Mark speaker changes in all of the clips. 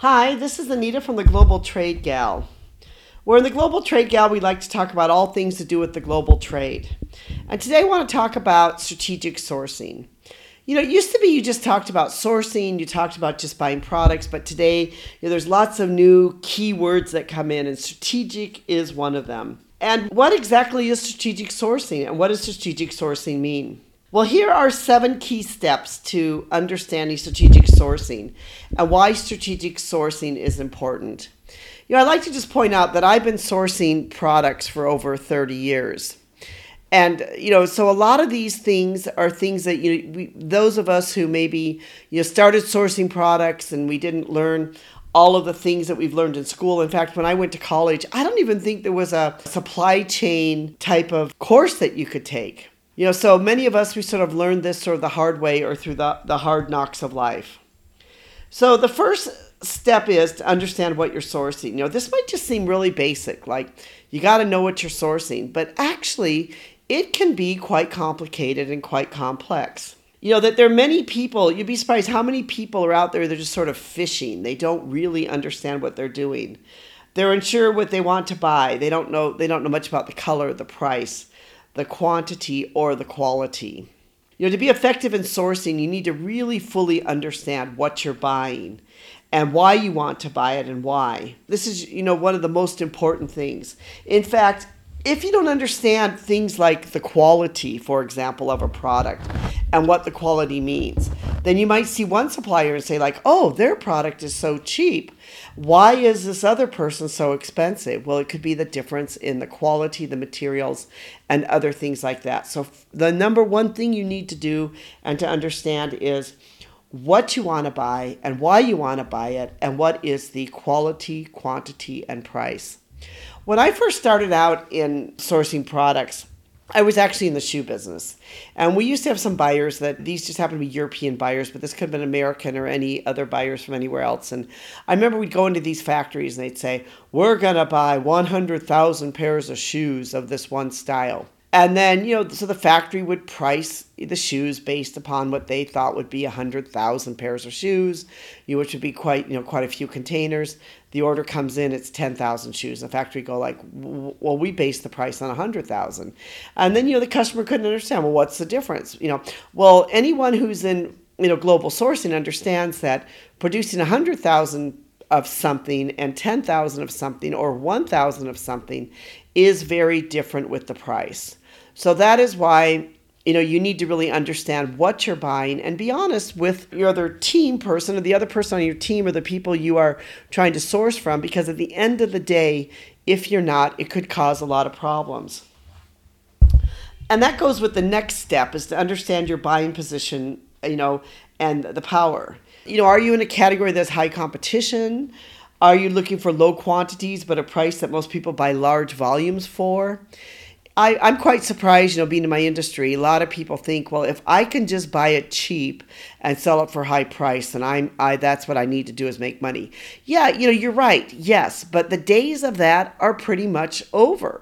Speaker 1: Hi, this is Anita from the Global Trade Gal. We're in the Global Trade Gal. We like to talk about all things to do with the global trade. And today I want to talk about strategic sourcing. It used to be you just talked about sourcing, you talked about just buying products, but today there's lots of new keywords that come in, and strategic is one of them. And what exactly is strategic sourcing, and what does strategic sourcing mean? Well, here are 7 key steps to understanding strategic sourcing and why strategic sourcing is important. I'd like to just point out that I've been sourcing products for over 30 years. And, so a lot of these things are things that, those of us who maybe, started sourcing products and we didn't learn all of the things that we've learned in school. In fact, when I went to college, I don't even think there was a supply chain type of course that you could take. So many of us, we sort of learned this sort of the hard way or through the hard knocks of life. So the first step is to understand what you're sourcing. This might just seem really basic, like you got to know what you're sourcing, but actually it can be quite complicated and quite complex. That there are many people, you'd be surprised how many people are out there, they're just sort of fishing. They don't really understand what they're doing. They're unsure what they want to buy. They don't know much about the color, the price, the quantity, or the quality. To be effective in sourcing, you need to really fully understand what you're buying and why you want to buy it and why. This is, one of the most important things. In fact, if you don't understand things like the quality, for example, of a product and what the quality means, then you might see one supplier and say like, oh, their product is so cheap. Why is this other person so expensive? Well, it could be the difference in the quality, the materials, and other things like that. So the number one thing you need to do and to understand is what you want to buy and why you want to buy it and what is the quality, quantity, and price. When I first started out in sourcing products, I was actually in the shoe business. And we used to have some buyers that these just happened to be European buyers, but this could have been American or any other buyers from anywhere else. And I remember we'd go into these factories and they'd say, we're going to buy 100,000 pairs of shoes of this one style. And then, so the factory would price the shoes based upon what they thought would be 100,000 pairs of shoes, which would be quite a few containers. The order comes in, it's 10,000 shoes. The factory go like, well, we base the price on 100,000. And then, the customer couldn't understand, well, what's the difference? Well, anyone who's in, global sourcing understands that producing 100,000 of something and 10,000 of something or 1,000 of something is very different with the price. So that is why, you need to really understand what you're buying and be honest with your other team person or the other person on your team or the people you are trying to source from, because at the end of the day, if you're not, it could cause a lot of problems. And that goes with the next step is to understand your buying position, and the power. Are you in a category that's high competition? Are you looking for low quantities but a price that most people buy large volumes for? I'm quite surprised, being in my industry, a lot of people think, well, if I can just buy it cheap and sell it for high price, then that's what I need to do is make money. Yeah, you're right. Yes, but the days of that are pretty much over.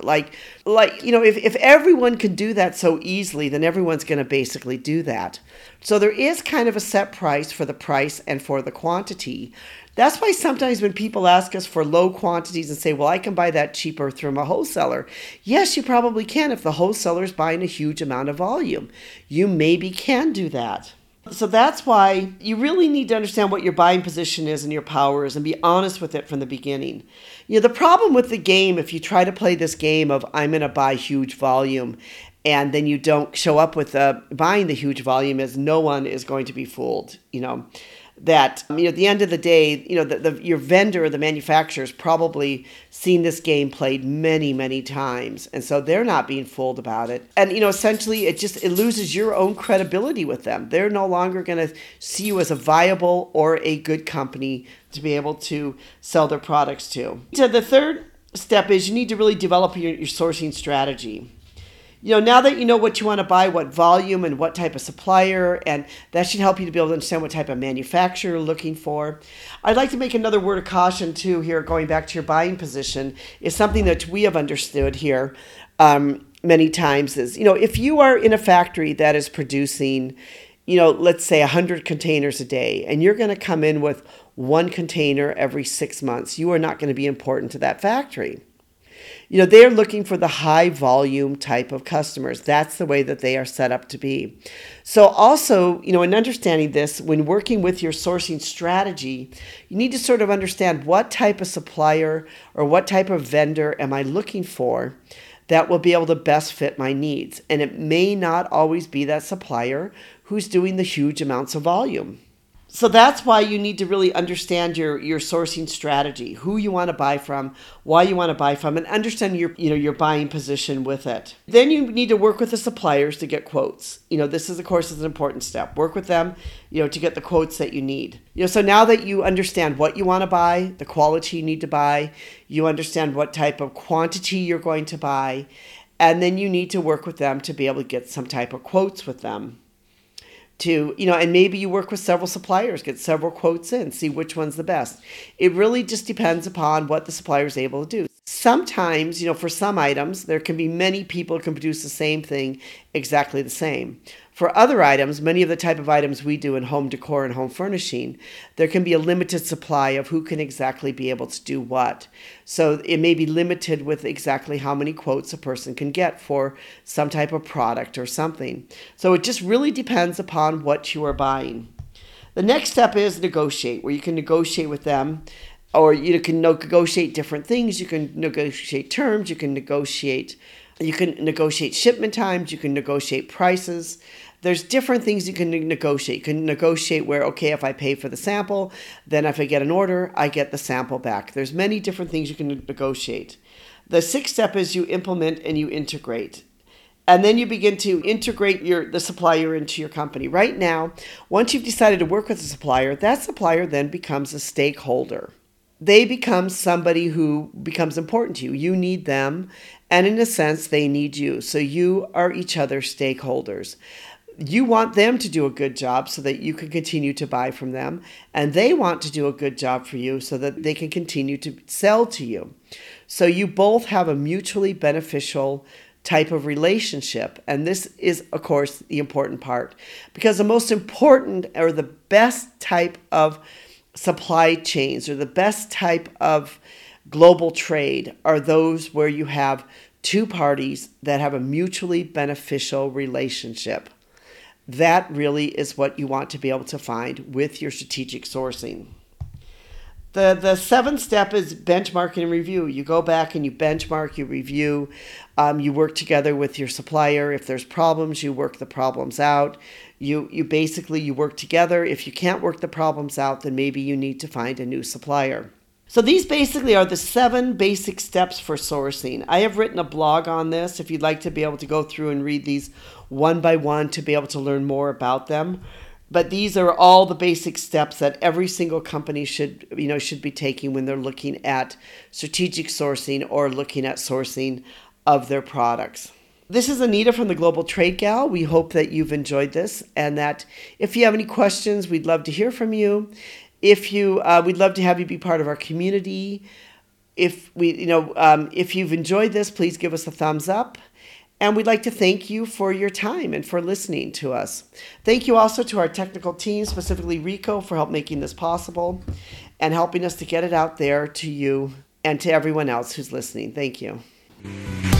Speaker 1: If everyone can do that so easily, then everyone's going to basically do that. So there is kind of a set price for the price and for the quantity. That's why sometimes when people ask us for low quantities and say, well, I can buy that cheaper from a wholesaler. Yes, you probably can if the wholesaler is buying a huge amount of volume. You maybe can do that. So that's why you really need to understand what your buying position is and your power is and be honest with it from the beginning. The problem with the game, if you try to play this game of I'm going to buy huge volume and then you don't show up with buying the huge volume, is no one is going to be fooled, that, at the end of the day, your vendor or the manufacturer's probably seen this game played many, many times. And so they're not being fooled about it. And, essentially it loses your own credibility with them. They're no longer going to see you as a viable or a good company to be able to sell their products to. So the third step is you need to really develop your sourcing strategy. Now that you know what you want to buy, what volume and what type of supplier, and that should help you to be able to understand what type of manufacturer you're looking for. I'd like to make another word of caution too here, going back to your buying position, is something that we have understood here many times is, if you are in a factory that is producing, let's say 100 containers a day, and you're going to come in with one container every 6 months. You are not going to be important to that factory. They're looking for the high volume type of customers. That's the way that they are set up to be. So also, in understanding this, when working with your sourcing strategy, you need to sort of understand what type of supplier or what type of vendor am I looking for that will be able to best fit my needs. And it may not always be that supplier who's doing the huge amounts of volume. So that's why you need to really understand your sourcing strategy, who you want to buy from, why you want to buy from, and understand your buying position with it. Then you need to work with the suppliers to get quotes. This is, of course, is an important step. Work with them, to get the quotes that you need. So now that you understand what you want to buy, the quality you need to buy, you understand what type of quantity you're going to buy, and then you need to work with them to be able to get some type of quotes with them. And maybe you work with several suppliers, get several quotes in, see which one's the best. It really just depends upon what the supplier is able to do. Sometimes, for some items, there can be many people who can produce the same thing exactly the same. For other items, many of the type of items we do in home decor and home furnishing, there can be a limited supply of who can exactly be able to do what. So it may be limited with exactly how many quotes a person can get for some type of product or something. So it just really depends upon what you are buying. The next step is negotiate, where you can negotiate with them, or you can negotiate different things. You can negotiate terms, you can negotiate shipment times, you can negotiate prices. There's different things you can negotiate. You can negotiate where, okay, if I pay for the sample, then if I get an order, I get the sample back. There's many different things you can negotiate. The sixth step is you implement and you integrate. And then you begin to integrate the supplier into your company. Right now, once you've decided to work with a supplier, that supplier then becomes a stakeholder. They become somebody who becomes important to you. You need them, and in a sense, they need you. So you are each other's stakeholders. You want them to do a good job so that you can continue to buy from them, and they want to do a good job for you so that they can continue to sell to you. So you both have a mutually beneficial type of relationship, and this is, of course, the important part, because the most important or the best type of supply chains or the best type of global trade are those where you have two parties that have a mutually beneficial relationship. That really is what you want to be able to find with your strategic sourcing. The seventh step is benchmarking and review. You go back and you benchmark, you review, you work together with your supplier. If there's problems, you work the problems out. You work together. If you can't work the problems out, then maybe you need to find a new supplier. So these basically are the 7 basic steps for sourcing. I have written a blog on this if you'd like to be able to go through and read these one by one to be able to learn more about them. But these are all the basic steps that every single company should be taking when they're looking at strategic sourcing or looking at sourcing of their products. This is Anita from the Global Trade Gal. We hope that you've enjoyed this, and that if you have any questions, we'd love to hear from you. We'd love to have you be part of our community. If you've enjoyed this, please give us a thumbs up. And we'd like to thank you for your time and for listening to us. Thank you also to our technical team, specifically Rico, for help making this possible and helping us to get it out there to you and to everyone else who's listening. Thank you.